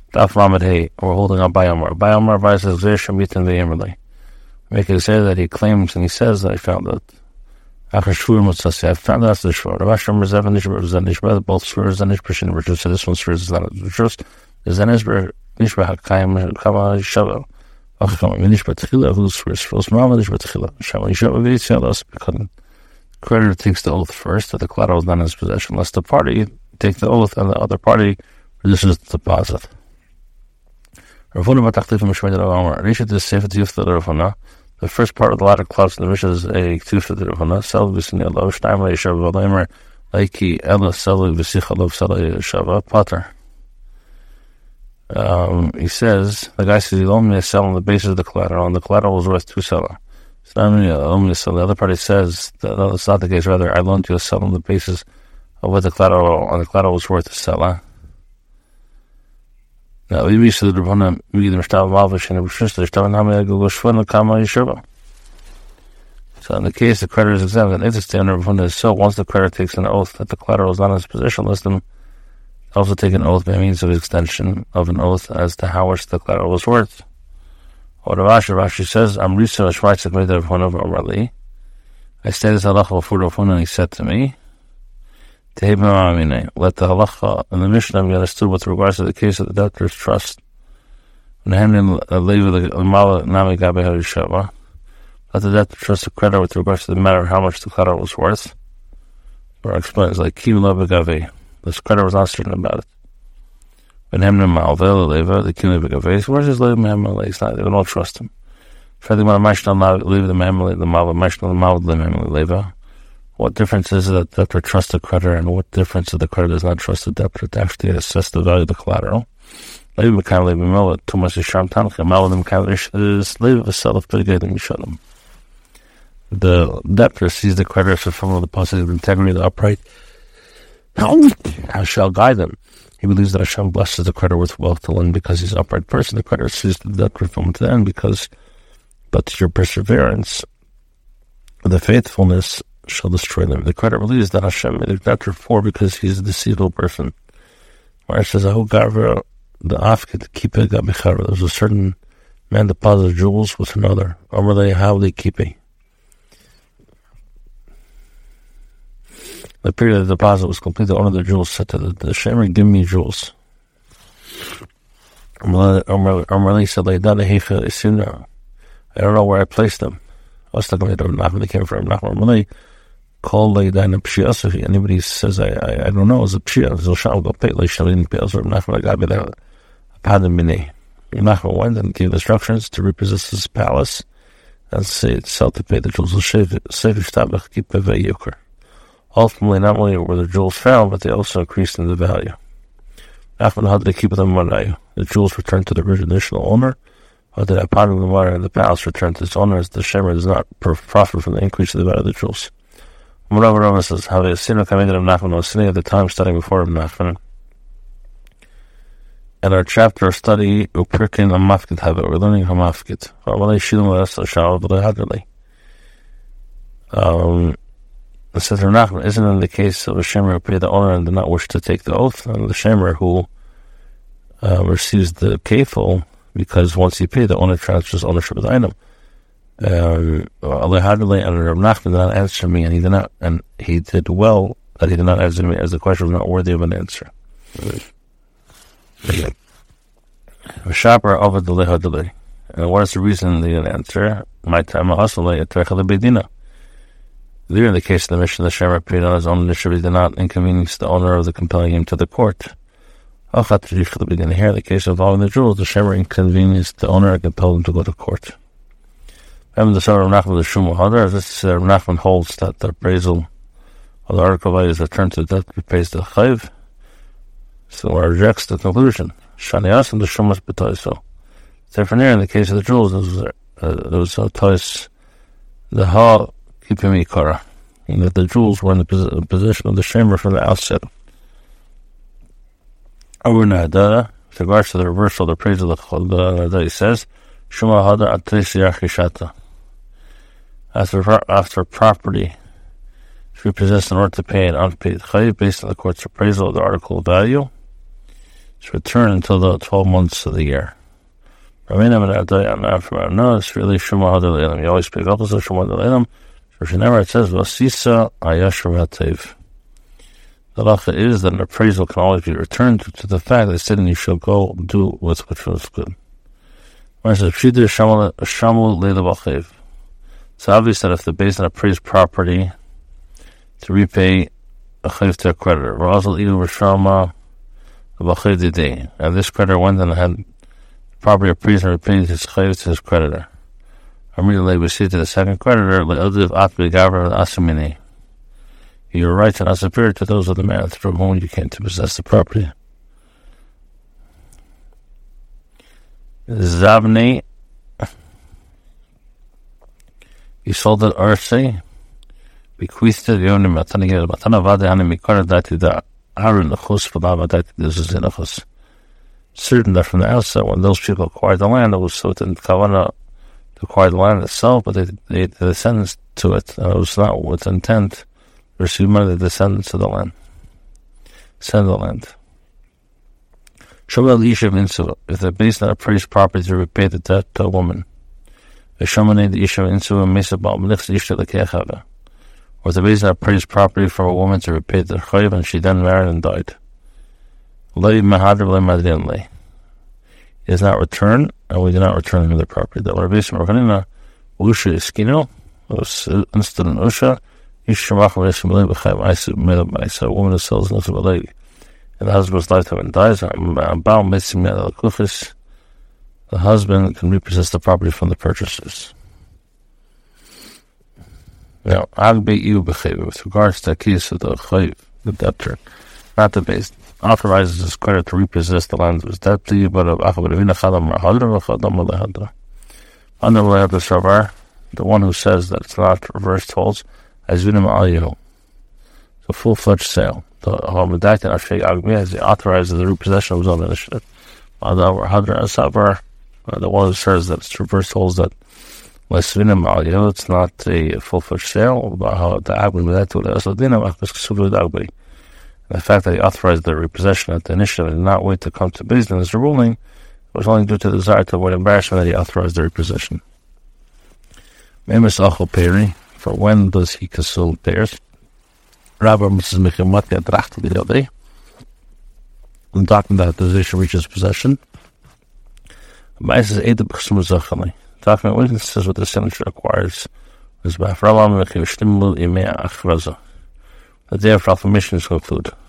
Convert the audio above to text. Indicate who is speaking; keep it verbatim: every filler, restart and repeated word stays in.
Speaker 1: Daf Lamed Hey, we're holding up Bayamar. Bayamar Bay says, Shemitin Ve'emerli. Make it say that he claims and he says that I found that. After Shvur Mutzasi, I found that's the Shvur. Rav Asher Merzev and Nishber Zenishber, both Shvur Zenish Pershin Virtus. So this one Shvur is not the truth. The Zenishber Nishber Hakayim Kama Shavel. Acham Nishber Tchila, who's Shvur Shvur Mama Nishber Tchila. Shavel Yishav Vitzialos, because the creditor takes the oath first that the collateral is not in his possession, unless the party take the oath and the other party reduces the deposit. Ravuna Batachtif and Mishmei Amar. Risha to Sefer Tiyuf the Ravuna. The first part of the latter clause in the Mishnah is a Tiyuf the Ravuna. Sel Visni Elo Shtaim Leishav V'Leimer Leiki Ela Sel V'Sich Elo Sel Shava Pater. Um, he says, the guy says he loaned me a sell on the basis of the collateral, and the collateral was worth two seller. So not only loaned me a sell, the other party says that no, that's not the case. Rather, I loaned you a sell on the basis of what the collateral, and the collateral was worth a seller. Now, we reach to the Ravuna, we get the Mishtav Malvish and the Rishis, the Mishtav Namei Agul Shvun, Kama Yeshua. So in the case the creditor is exempt, and if the standard Ravuna is so, once the creditor takes an oath that the collateral is not in his possession, let them also take an oath by means of extension of an oath as to how much the collateral was worth. Or Rav Asher, Rashi says, I'm Risa Shvaitzik made the Ravuna Rali. I stayed as halacha before Ravuna, and he said to me, let the halacha and the Mishnah be understood with regards to the case of the debtor's trust. Let the debtor trust the creditor with regards to the matter of how much the collateral was worth. Or explains like this creditor was not certain about it. When him and Malvel Leva, the Kim Begave, where's his Leva Mammal? It's not, they don't trust him. Further, when I leave the Mammal, the Malva, Mashna, the Malva, the Mammal Leva. What difference is it that the debtor trusts the creditor, and what difference is the creditor does not trust the debtor to actually assess the value of the collateral? The debtor sees the creditor as a form of the positive integrity of the upright. How shall guide them? He believes that Hashem blesses the creditor with wealth to lend because he's an upright person. The creditor sees the debtor from to the end because, but your perseverance, the faithfulness, shall destroy them. The creditor believes that Hashem made the debtor poor because he's a deceitful person. Where it says, Ahu Garva, the Afkid, Kipe Gabichara. There's a certain man deposited jewels with another. Amrle, how they keep it. The period of the deposit was complete. The owner of the jewels said to the, the Shemer, give me jewels. Amrle said, I don't know where I placed them. I was talking about Nachman, they came from Nachman. Call lay down a pshia. So if anybody says I, I I don't know, it's a pshia. So shall go pay like shalin pay. So Nachman got me that pardon me. Nachman went and gave instructions to repossess his palace and say it's sell to pay the jewels. Save keep a Ultimately, not only were the jewels found, but they also increased in the value. Nachman had to keep them one day. The jewels returned to the original owner. Or did I part of the water in the palace return to its owner as the Shemer does not profit from the increase of the value of the jewels? Rav Rama says, how they seen coming of Nachman was sitting at the time studying before Nachman. And our chapter of study, Upirkin and Mafkid Habit, we're learning how Mafkid. Um, it says, Nachman, isn't in the case of a Shemer who paid the owner and did not wish to take the oath, and the Shemer who uh, receives the kafel, because once he paid, the owner transfers ownership of the item. Um, and Rav Nachman did not answer me, and he did not, and he did well that he did not answer me, as the question was not worthy of an answer. And what is the reason they didn't answer? My time also lay at Bedina. There, in the case of the mission, the Shemer paid on his own initiative, he did not inconvenience the owner of the compelling him to the court. Here, in the case involving the jewels, the Shemer inconvenienced the owner and compelled him to go to court. And the son of Nachman the Shumah Hadar, this uh, Nachman holds that the appraisal of the article value is returned to the debtor pays the chayv, so it rejects the conclusion. Shanias and the Shumas betoiso. Therefore, in the case of the jewels, there was, uh, there was a tois, the ha kipim ikara, and that the jewels were in the pos- position of the Shemer from the outset. Over Nahada, with regards to the reversal of the appraisal of the Nahada, he says, Shumah Hadar atesi achishata. After, after property is repossessed in order to pay an unpaid chayiv based on the court's appraisal of the article of value, to return until the twelve months of the year. You always pick up as a Shema Deleilam. It says, Vasisa Ayashar Hatev. The halacha is that an appraisal can always be returned to, to the fact that said you shall go do what's which was good. It's obvious that if the Beis Din appraised property to repay a chayv to a creditor, and this creditor went and had property appraised and repaid his chayv to his creditor. Immediately we see to the second creditor, your rights are not superior to those of the man from whom you came to possess the property. Zabni, you sold it Arsi, bequeathed the owner Matana Matana Vade Animikar Datida Aaron the Hus for Lava this is in a Hus. Certain that from the outset, when those people acquired the land, it was so in Kavana to acquire the land itself, but they, they the descendants to it, and it was not with intent to receive money the descendants of the land. Send the land. Shovel Yishav Insu, if the Beis Din appraised property to repay the debt to a woman. The Shamanay the Yishav Insu and Mesabal Mnix Yishav the Kechava. Or the Beis Din appraised property from a woman to repay the Chayiv and she then married and died. Lay Mahadr Lay Madrin Lay. It is not returned, and we do not return him the property. The Rabbi Marganina, Usha Iskino, was instant in Usha, Ishamach Veshimale Bechayim Isu Melabaisa, a woman who sells nothing but lady. In the husband's lifetime and dies, the husband can repossess the property from the purchasers. Now, with regards to the case of the chayiv, the debtor, not the base, authorizes his creditor to repossess the land of his debtor, but of the one who says that it's not reversed holds, as vinim al so full-fledged sale. The Hamadaitan Ashek Agmi has authorized the repossession of his own initiative. The one who says that it's reverse holds that it's not a full-fledged sale. The fact that he authorized the repossession at the initiative and did not wait to come to Beis Din as a ruling was only due to the desire to avoid embarrassment that he authorized the repossession. For when does he consume pairs? Rabbi Missus Mechimatya Drachta the other day. The document that the position reaches possession. The document witnesses what the signature acquires. The day of affirmation is concluded.